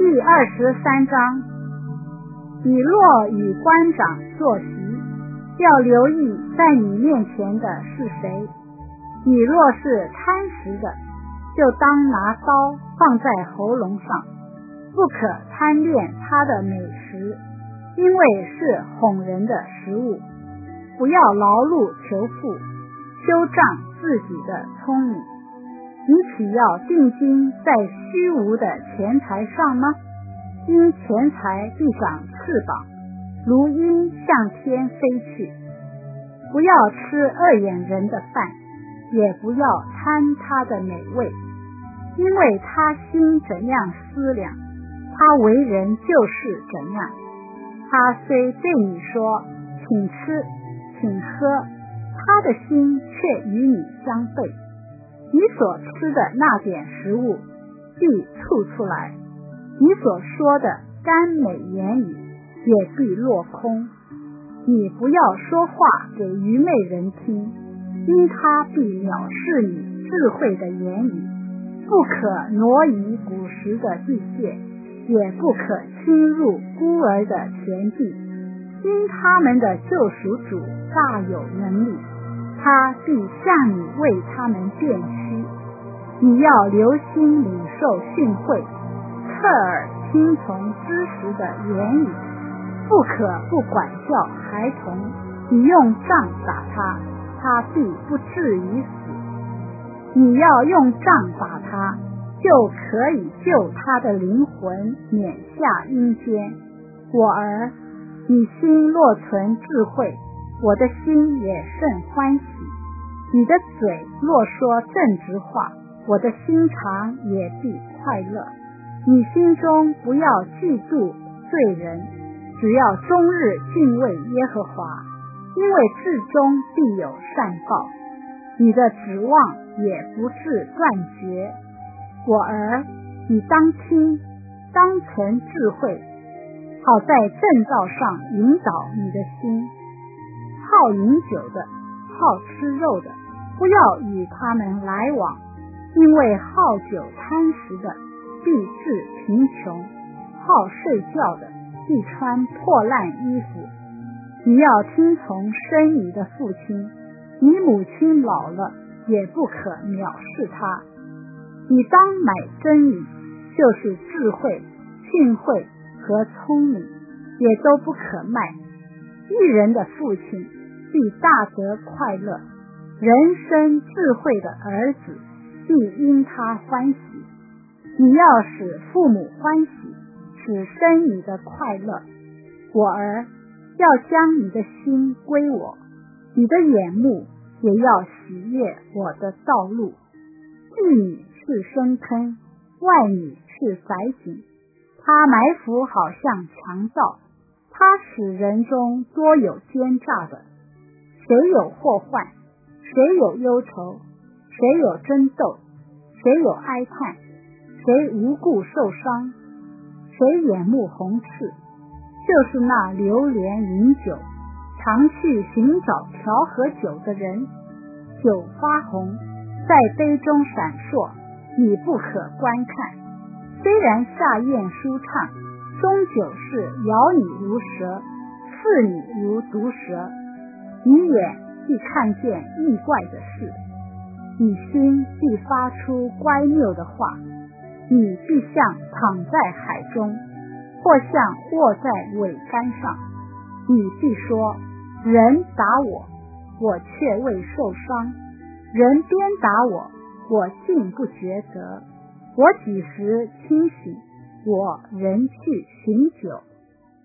23章，你若与官长坐席，要留意在你面前的是谁。你若是贪食的，就当拿刀放在喉咙上，不可贪恋他的美食，因为是哄人的食物。不要劳碌求富，修仗自己的聪明。你岂要定睛在虚无的钱财上吗？因钱财必长翅膀，如鹰向天飞去。不要吃恶眼人的饭，也不要贪他的美味，因为他心怎样思量，他为人就是怎样。他虽对你说请吃请喝，他的心却与你相悖。你所吃的那点食物必吐出来，你所说的甘美言语也必落空。你不要说话给愚昧人听，因他必藐视你智慧的言语。不可挪移古时的地界，也不可侵入孤儿的田地，因他们的救赎主大有能力，他必向你为他们辩屈。你要留心领受训诲，侧耳听从知识的言语，不可不管教孩童。你用杖打他，他必不至于死；你要用杖打他，就可以救他的灵魂免下阴间。我儿，你心若存智慧，我的心也甚欢喜。你的嘴若说正直话，我的心肠也必快乐。你心中不要嫉妒罪人，只要终日敬畏耶和华，因为至终必有善报，你的指望也不致断绝。我儿，你当听，当存智慧，好在正道上引导你的心。好饮酒的，好吃肉的，不要与他们来往，因为好酒贪食的必致贫穷，好睡觉的必穿破烂衣服。你要听从生你的父亲，你母亲老了也不可藐视他。你当买真理，就是智慧、训诲和聪明，也都不可卖。义人的父亲必大得快乐，人生智慧的儿子必因他欢喜。你要使父母欢喜，使生你的快乐。我儿，要将你的心归我，你的眼目也要喜悦我的道路。妓女是深坑，外女是窄井，他埋伏好像强盗，他使人中多有奸诈的。谁有祸患，谁有忧愁，谁有争斗，谁有哀叹，谁无故受伤，谁眼目红赤，就是那流连饮酒，常去寻找调和酒的人。酒发红，在杯中闪烁，你不可观看。虽然下咽舒畅，终究是咬你如蛇，刺你如毒蛇。你眼必看见异怪的事，你心必发出乖谬的话。你必像躺在海中，或像卧在桅杆上。你必说，人打我，我却未受伤；人鞭打我，我竟不觉得。我几时清醒，我仍去寻酒。